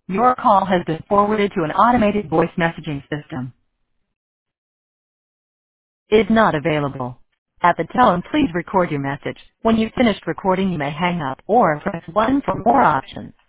Your call has been forwarded to an automated voice messaging system. Is not available. At the tone, please record your message. When you've finished recording, you may hang up or press 1 for more options.